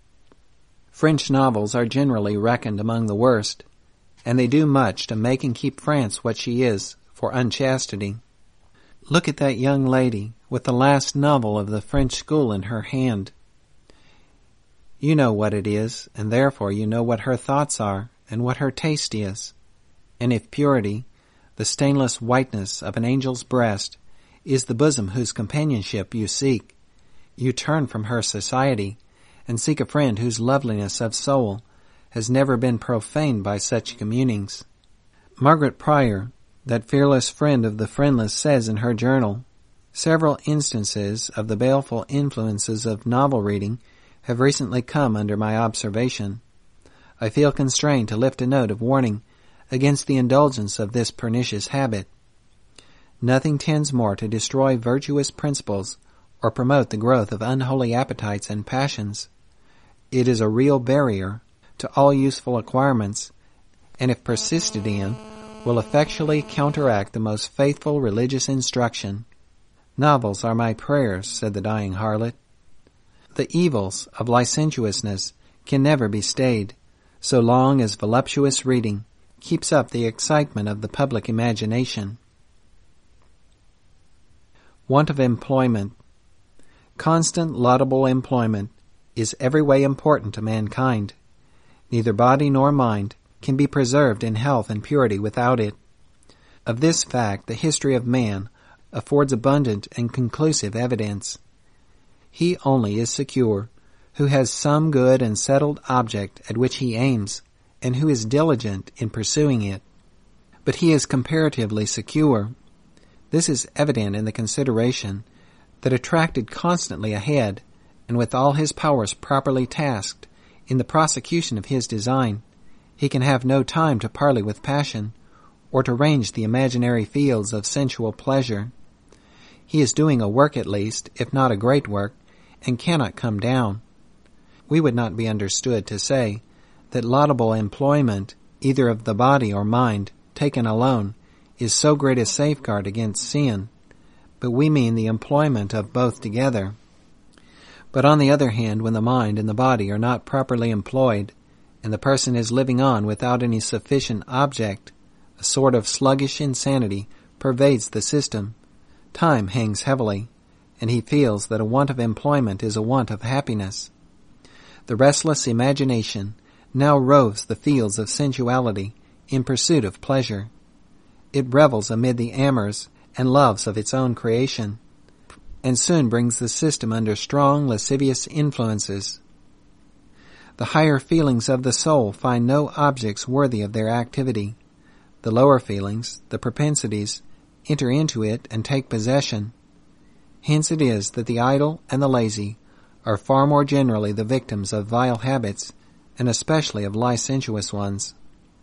French novels are generally reckoned among the worst, and they do much to make and keep France what she is for unchastity. Look at that young lady with the last novel of the French school in her hand. You know what it is, and therefore you know what her thoughts are and what her taste is. And if purity, the stainless whiteness of an angel's breast, is the bosom whose companionship you seek, you turn from her society and seek a friend whose loveliness of soul has never been profaned by such communings. Margaret Pryor, that fearless friend of the friendless, says in her journal, "Several instances of the baleful influences of novel reading have recently come under my observation. I feel constrained to lift a note of warning against the indulgence of this pernicious habit. Nothing tends more to destroy virtuous principles or promote the growth of unholy appetites and passions. It is a real barrier to all useful acquirements, and if persisted in, will effectually counteract the most faithful religious instruction. Novels are my prayers," said the dying harlot. The evils of licentiousness can never be stayed, so long as voluptuous reading keeps up the excitement of the public imagination. Want of employment. Constant, laudable employment is every way important to mankind. Neither body nor mind can be preserved in health and purity without it. Of this fact the history of man affords abundant and conclusive evidence. He only is secure who has some good and settled object at which he aims, and who is diligent in pursuing it. But he is comparatively secure. This is evident in the consideration that attracted constantly ahead, and with all his powers properly tasked in the prosecution of his design, he can have no time to parley with passion, or to range the imaginary fields of sensual pleasure. He is doing a work at least, if not a great work, and cannot come down. We would not be understood to say that laudable employment either of the body or mind, taken alone, is so great a safeguard against sin, but we mean the employment of both together. But on the other hand, when the mind and the body are not properly employed, and the person is living on without any sufficient object, a sort of sluggish insanity pervades the system. Time hangs heavily, and he feels that a want of employment is a want of happiness. The restless imagination now roves the fields of sensuality in pursuit of pleasure. It revels amid the amours and loves of its own creation, and soon brings the system under strong lascivious influences. The higher feelings of the soul find no objects worthy of their activity. The lower feelings, the propensities, enter into it and take possession. Hence it is that the idle and the lazy are far more generally the victims of vile habits, and especially of licentious ones.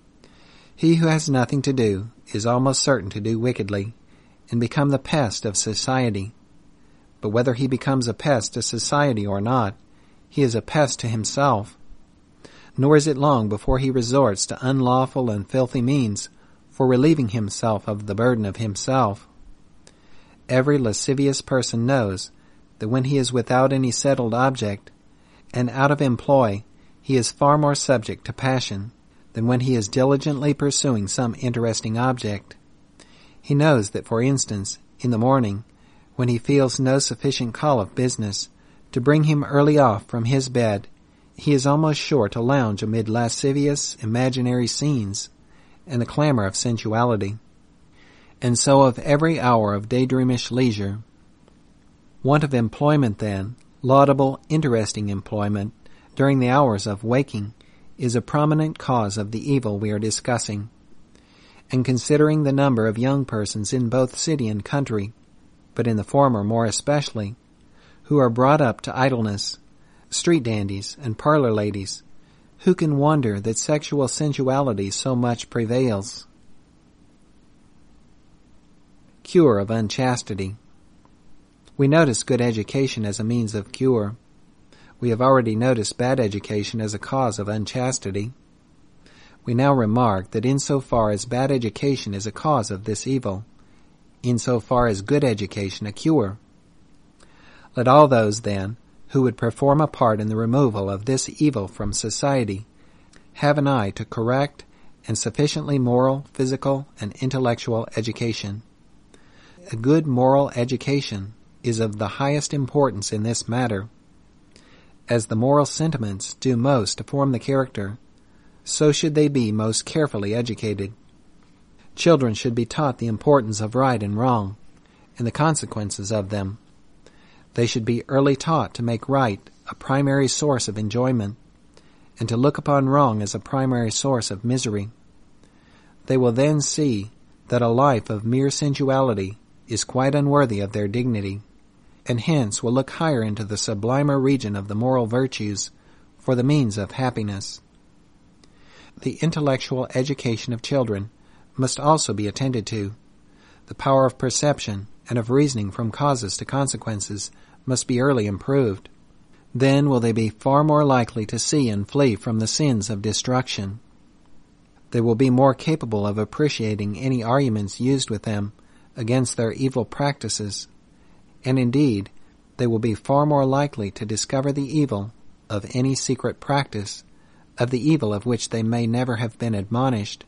He who has nothing to do is almost certain to do wickedly, and become the pest of society. But whether he becomes a pest to society or not, he is a pest to himself. Nor is it long before he resorts to unlawful and filthy means for relieving himself of the burden of himself. Every lascivious person knows that when he is without any settled object, and out of employ, he is far more subject to passion than when he is diligently pursuing some interesting object. He knows that, for instance, in the morning, when he feels no sufficient call of business to bring him early off from his bed, he is almost sure to lounge amid lascivious imaginary scenes and the clamor of sensuality. And so of every hour of daydreamish leisure. Want of employment, then, laudable, interesting employment, during the hours of waking, is a prominent cause of the evil we are discussing. And considering the number of young persons in both city and country, but in the former more especially, who are brought up to idleness, street dandies and parlor ladies, who can wonder that sexual sensuality so much prevails? Cure of unchastity. We notice good education as a means of cure. We have already noticed bad education as a cause of unchastity. We now remark that insofar as bad education is a cause of this evil, insofar as good education a cure. Let all those, then, who would perform a part in the removal of this evil from society have an eye to correct and sufficiently moral, physical, and intellectual education. A good moral education is of the highest importance in this matter. As the moral sentiments do most to form the character, so should they be most carefully educated. Children should be taught the importance of right and wrong, and the consequences of them. They should be early taught to make right a primary source of enjoyment, and to look upon wrong as a primary source of misery. They will then see that a life of mere sensuality is quite unworthy of their dignity, and hence will look higher into the sublimer region of the moral virtues for the means of happiness. The intellectual education of children must also be attended to. The power of perception and of reasoning from causes to consequences must be early improved. Then will they be far more likely to see and flee from the sins of destruction. They will be more capable of appreciating any arguments used with them against their evil practices, and indeed they will be far more likely to discover the evil of any secret practice, of the evil of which they may never have been admonished,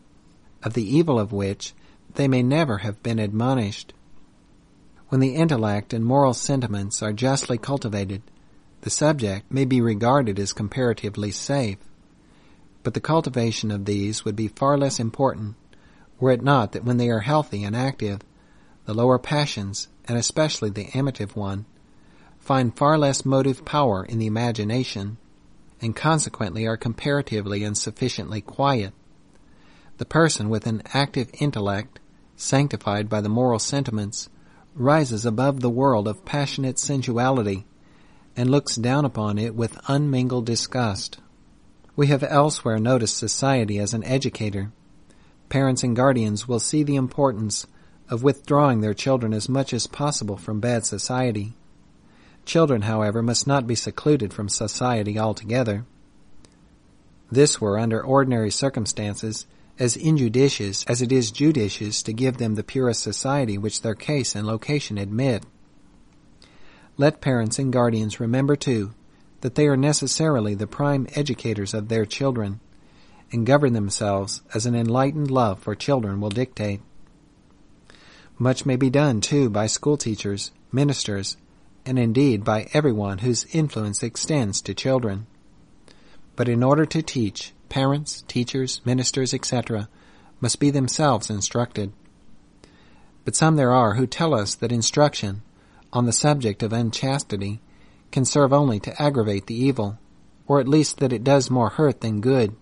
of the evil of which they may never have been admonished. When the intellect and moral sentiments are justly cultivated, the subject may be regarded as comparatively safe, but the cultivation of these would be far less important were it not that when they are healthy and active, the lower passions, and especially the amative one, find far less motive power in the imagination, and consequently are comparatively and sufficiently quiet. The person with an active intellect, sanctified by the moral sentiments, rises above the world of passionate sensuality, and looks down upon it with unmingled disgust. We have elsewhere noticed society as an educator. Parents and guardians will see the importance of withdrawing their children as much as possible from bad society. Children, however, must not be secluded from society altogether. This were, under ordinary circumstances, as injudicious as it is judicious to give them the purest society which their case and location admit. Let parents and guardians remember, too, that they are necessarily the prime educators of their children, and govern themselves as an enlightened love for children will dictate. Much may be done, too, by schoolteachers, ministers, and indeed by everyone whose influence extends to children. But in order to teach, parents, teachers, ministers, et cetera must be themselves instructed. But some there are who tell us that instruction on the subject of unchastity can serve only to aggravate the evil, or at least that it does more hurt than good.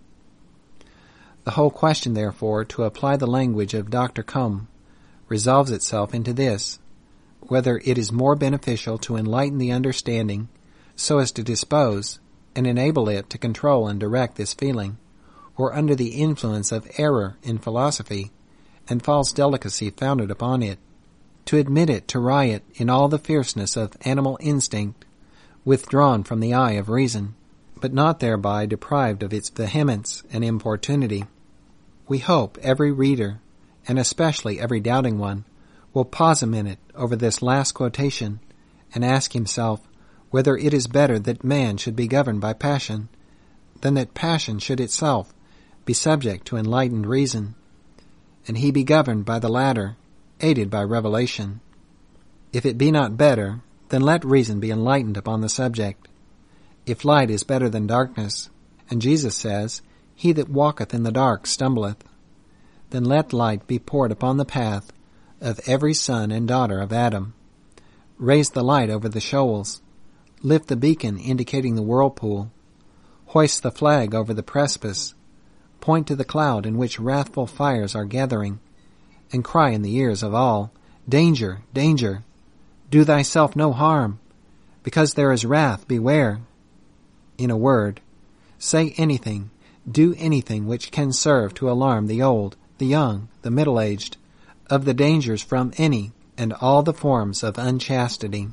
The whole question, therefore, to apply the language of Doctor Combe, resolves itself into this: whether it is more beneficial to enlighten the understanding so as to dispose and enable it to control and direct this feeling, or under the influence of error in philosophy and false delicacy founded upon it, to admit it to riot in all the fierceness of animal instinct, withdrawn from the eye of reason, but not thereby deprived of its vehemence and importunity. We hope every reader, and especially every doubting one, will pause a minute over this last quotation and ask himself whether it is better that man should be governed by passion than that passion should itself be subject to enlightened reason, and he be governed by the latter, aided by revelation. If it be not better, then let reason be enlightened upon the subject. If light is better than darkness, and Jesus says, "He that walketh in the dark stumbleth," then let light be poured upon the path of every son and daughter of Adam. Raise the light over the shoals, lift the beacon indicating the whirlpool, hoist the flag over the precipice, point to the cloud in which wrathful fires are gathering, and cry in the ears of all, "Danger, danger! Do thyself no harm, because there is wrath, beware." In a word, say anything, do anything which can serve to alarm the old, the young, the middle-aged, of the dangers from any and all the forms of unchastity.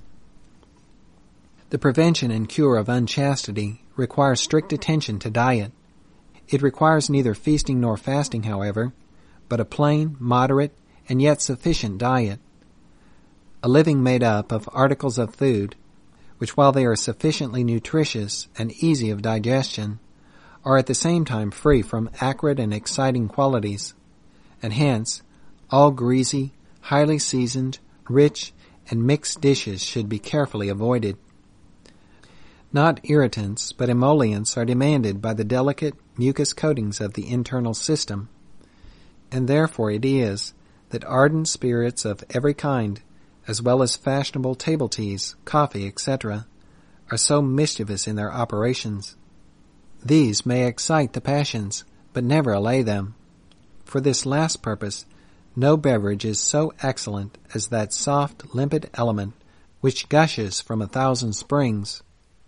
The prevention and cure of unchastity requires strict attention to diet. It requires neither feasting nor fasting, however, but a plain, moderate, and yet sufficient diet. A living made up of articles of food, which, while they are sufficiently nutritious and easy of digestion, are at the same time free from acrid and exciting qualities, and hence all greasy, highly seasoned, rich, and mixed dishes should be carefully avoided. Not irritants, but emollients are demanded by the delicate mucous coatings of the internal system, and therefore it is that ardent spirits of every kind, as well as fashionable table teas, coffee, et cetera, are so mischievous in their operations. These may excite the passions, but never allay them. For this last purpose, no beverage is so excellent as that soft, limpid element which gushes from a thousand springs.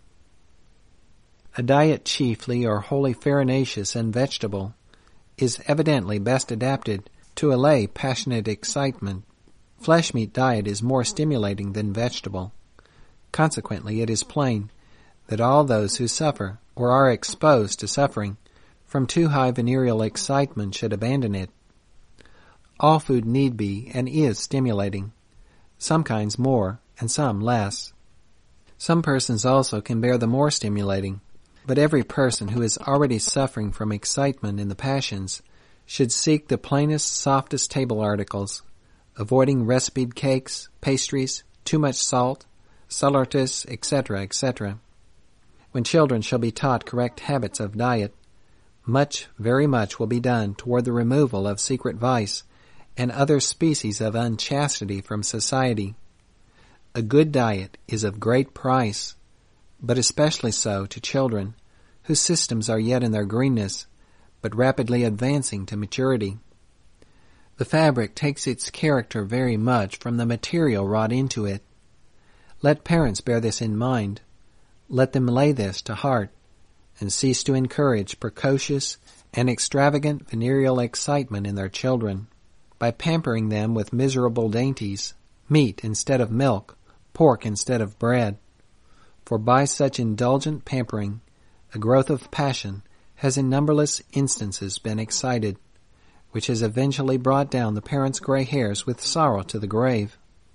A diet chiefly or wholly farinaceous and vegetable is evidently best adapted to allay passionate excitement. Flesh-meat diet is more stimulating than vegetable. Consequently, it is plain that all those who suffer or are exposed to suffering from too high venereal excitement should abandon it. All food need be and is stimulating, some kinds more and some less. Some persons also can bear the more stimulating, but every person who is already suffering from excitement in the passions should seek the plainest, softest table articles, avoiding recipe cakes, pastries, too much salt, saleratus, et cetera, et cetera. When children shall be taught correct habits of diet, much, very much will be done toward the removal of secret vice and other species of unchastity from society. A good diet is of great price, but especially so to children, whose systems are yet in their greenness, but rapidly advancing to maturity. The fabric takes its character very much from the material wrought into it. Let parents bear this in mind. Let them lay this to heart, and cease to encourage precocious and extravagant venereal excitement in their children, by pampering them with miserable dainties, meat instead of milk, pork instead of bread. For by such indulgent pampering, a growth of passion has in numberless instances been excited, which has eventually brought down the parents' gray hairs with sorrow to the grave.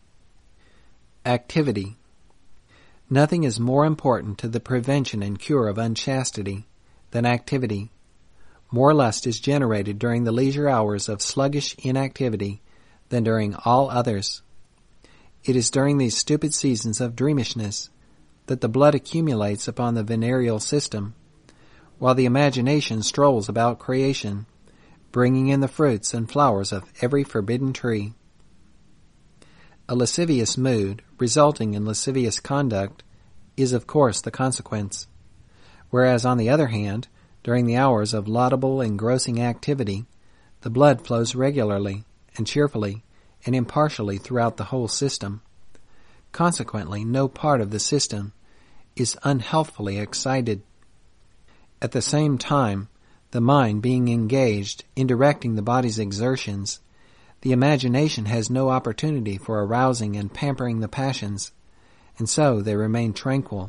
Activity. Nothing is more important to the prevention and cure of unchastity than activity. More lust is generated during the leisure hours of sluggish inactivity than during all others. It is during these stupid seasons of dreamishness that the blood accumulates upon the venereal system, while the imagination strolls about creation, bringing in the fruits and flowers of every forbidden tree. A lascivious mood, resulting in lascivious conduct, is of course the consequence, whereas on the other hand, during the hours of laudable, engrossing activity, the blood flows regularly and cheerfully and impartially throughout the whole system. Consequently, no part of the system is unhealthfully excited. At the same time, the mind being engaged in directing the body's exertions, the imagination has no opportunity for arousing and pampering the passions, and so they remain tranquil.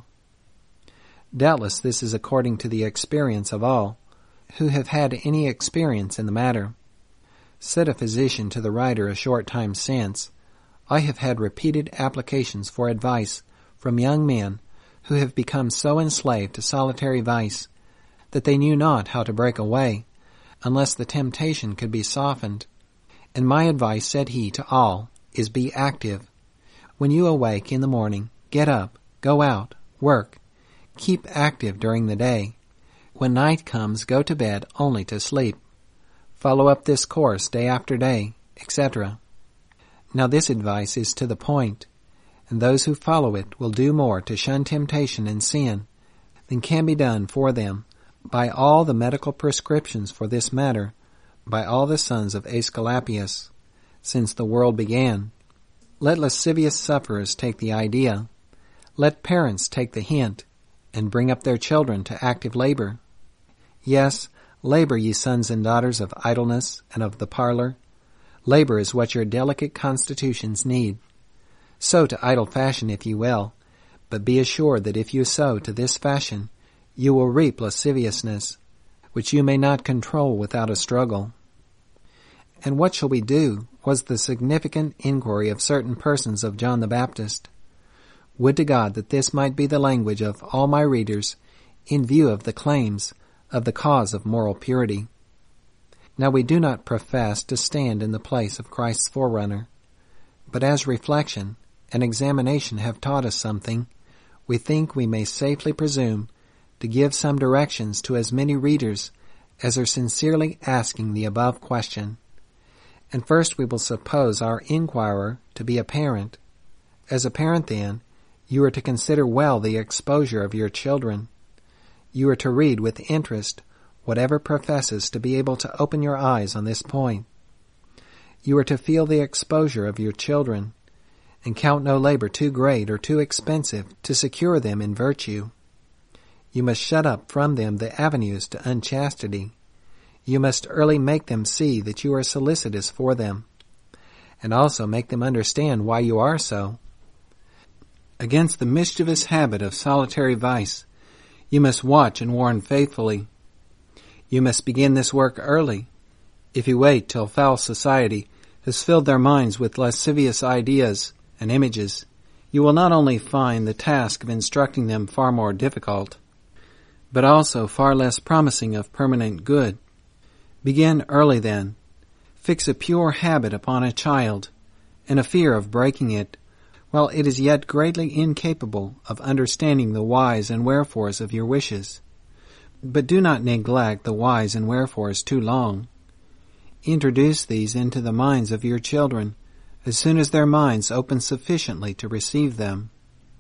Doubtless this is according to the experience of all who have had any experience in the matter. Said a physician to the writer a short time since, I have had repeated applications for advice from young men who have become so enslaved to solitary vice that they knew not how to break away, unless the temptation could be softened. And my advice, said he to all, is be active. When you awake in the morning, get up, go out, work. Keep active during the day. When night comes, go to bed only to sleep. Follow up this course day after day, et cetera. Now this advice is to the point, and those who follow it will do more to shun temptation and sin than can be done for them by all the medical prescriptions for this matter, by all the sons of Aesculapius, since the world began. Let lascivious sufferers take the idea. Let parents take the hint, and bring up their children to active labor. Yes, labor, ye sons and daughters of idleness and of the parlor. Labor is what your delicate constitutions need. Sow to idle fashion if you will, but be assured that if you sow to this fashion, you will reap lasciviousness, which you may not control without a struggle. And what shall we do, was the significant inquiry of certain persons of John the Baptist. Would to God that this might be the language of all my readers in view of the claims of the cause of moral purity. Now we do not profess to stand in the place of Christ's forerunner, but as reflection and examination have taught us something, we think we may safely presume to give some directions to as many readers as are sincerely asking the above question. And first we will suppose our inquirer to be a parent. As a parent, then, you are to consider well the exposure of your children. You are to read with interest whatever professes to be able to open your eyes on this point. You are to feel the exposure of your children, and count no labor too great or too expensive to secure them in virtue. You must shut up from them the avenues to unchastity. You must early make them see that you are solicitous for them, and also make them understand why you are so. Against the mischievous habit of solitary vice, you must watch and warn faithfully. You must begin this work early. If you wait till foul society has filled their minds with lascivious ideas and images, you will not only find the task of instructing them far more difficult, but also far less promising of permanent good. Begin early then. Fix a pure habit upon a child, and a fear of breaking it, while it is yet greatly incapable of understanding the whys and wherefores of your wishes. But do not neglect the whys and wherefores too long. Introduce these into the minds of your children as soon as their minds open sufficiently to receive them.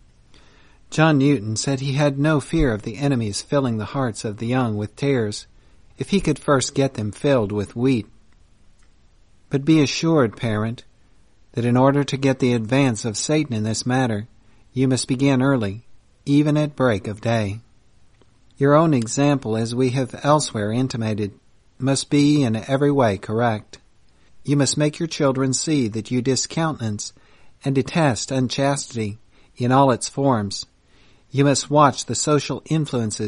John Newton said he had no fear of the enemies filling the hearts of the young with tares, if he could first get them filled with wheat. But be assured, parent, that in order to get the advance of Satan in this matter, you must begin early, even at break of day. Your own example, as we have elsewhere intimated, must be in every way correct. You must make your children see that you discountenance and detest unchastity in all its forms. You must watch the social influences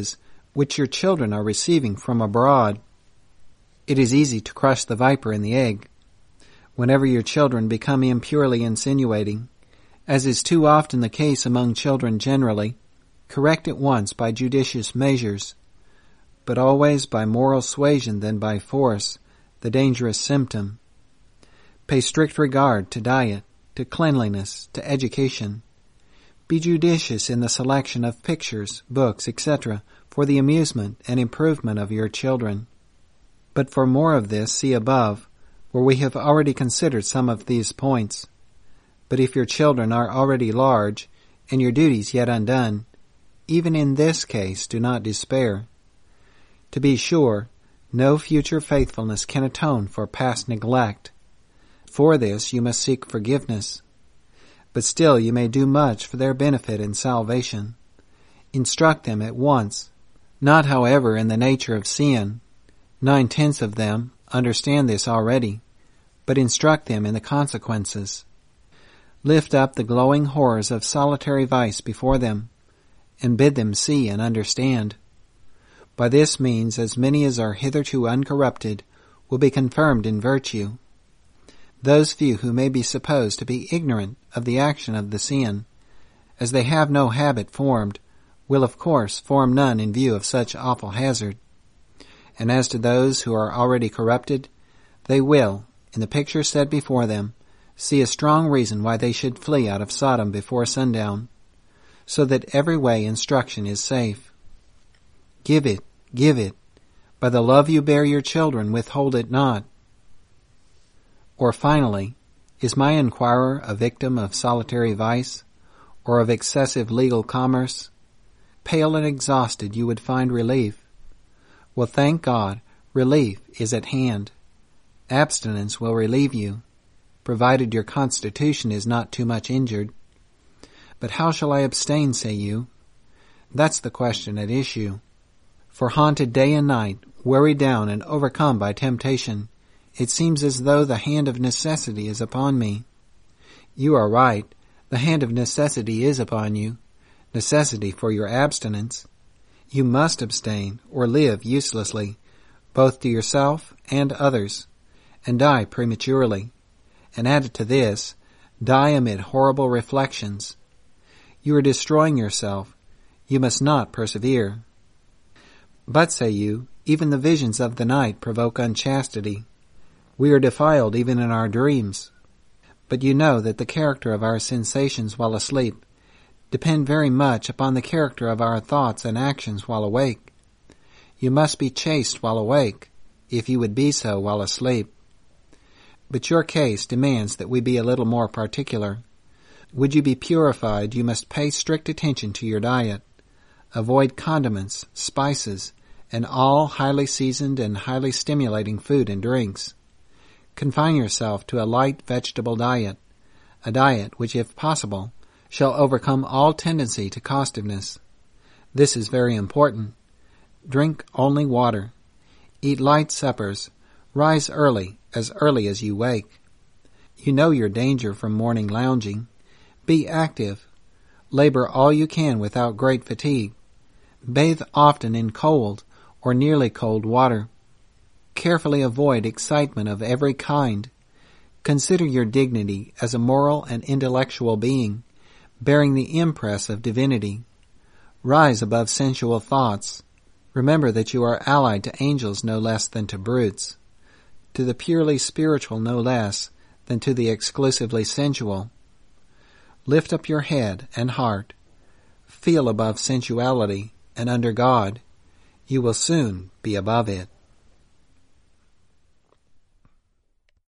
which your children are receiving from abroad. It is easy to crush the viper in the egg. Whenever your children become impurely insinuating, as is too often the case among children generally, correct at once by judicious measures, but always by moral suasion than by force, the dangerous symptom. Pay strict regard to diet, to cleanliness, to education. Be judicious in the selection of pictures, books, et cetera for the amusement and improvement of your children. But for more of this, see above, where we have already considered some of these points. But if your children are already large, and your duties yet undone, even in this case do not despair. To be sure, no future faithfulness can atone for past neglect. For this you must seek forgiveness. But still you may do much for their benefit and salvation. Instruct them at once, not however in the nature of sin. Nine-tenths of them understand this already, but instruct them in the consequences. Lift up the glowing horrors of solitary vice before them, and bid them see and understand. By this means as many as are hitherto uncorrupted will be confirmed in virtue. Those few who may be supposed to be ignorant of the action of the sin, as they have no habit formed, will of course form none in view of such awful hazard. And as to those who are already corrupted, they will, in the picture set before them, see a strong reason why they should flee out of Sodom before sundown, so that every way instruction is safe. Give it, give it. By the love you bear your children, withhold it not. Or finally, is my inquirer a victim of solitary vice, or of excessive legal commerce? Pale and exhausted, you would find relief. Well, thank God, relief is at hand. Abstinence will relieve you, provided your constitution is not too much injured. But how shall I abstain, say you? That's the question at issue. For haunted day and night, worried down and overcome by temptation, it seems as though the hand of necessity is upon me. You are right. The hand of necessity is upon you. Necessity for your abstinence. You must abstain or live uselessly, both to yourself and others, and die prematurely. And added to this, die amid horrible reflections. You are destroying yourself. You must not persevere. But, say you, even the visions of the night provoke unchastity. We are defiled even in our dreams. But you know that the character of our sensations while asleep depend very much upon the character of our thoughts and actions while awake. You must be chaste while awake, if you would be so while asleep. But your case demands that we be a little more particular. Would you be purified, you must pay strict attention to your diet. Avoid condiments, spices, and all highly seasoned and highly stimulating food and drinks. Confine yourself to a light vegetable diet, a diet which, if possible, shall overcome all tendency to costiveness. This is very important. Drink only water. Eat light suppers. Rise early, as early as you wake. You know your danger from morning lounging. Be active. Labor all you can without great fatigue. Bathe often in cold or nearly cold water. Carefully avoid excitement of every kind. Consider your dignity as a moral and intellectual being, bearing the impress of divinity. Rise above sensual thoughts. Remember that you are allied to angels no less than to brutes, to the purely spiritual no less than to the exclusively sensual. Lift up your head and heart. Feel above sensuality, and under God, you will soon be above it.